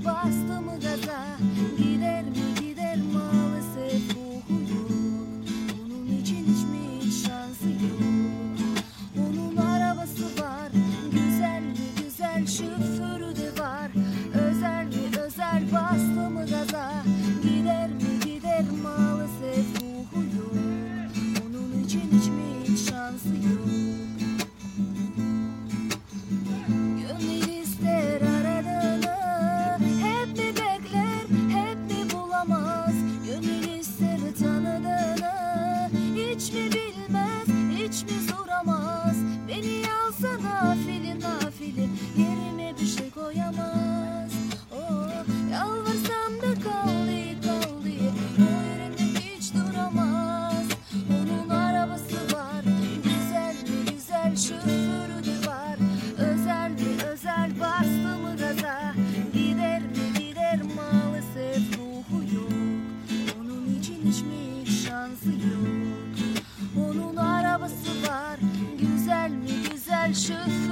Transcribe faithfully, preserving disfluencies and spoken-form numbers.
bastı mı gaza, gider mi gider maalesef ruhu yok. Onun için hiç mi hiç şansı yok. Onun arabası var, güzel mi güzel, şoförü de var. Özel mi özel, bastı mı gaza, gider mi gider maalesef ruhu yok. Onun için hiç mi hiç şansı yok. Gönül ister aradığını, hep mi bekler, hep mi bulamaz. Gönül ister tanıdığını, hiç mi bilmez, hiç mi soramaz. Beni alsa nafile nafile, yerime bir şey koyamaz. Oh, yalvarsam da kal diye kal diye, o yerinde hiç duramaz. Onun arabası var, güzel mi güzel, şoförü de var. Özel mi özel, bastı mı gaza, gider mi gider maalesef ruhu yok. Onun için hiç mi hiç şansı yok. Onun arabası var, güzel mi güzel, şoförü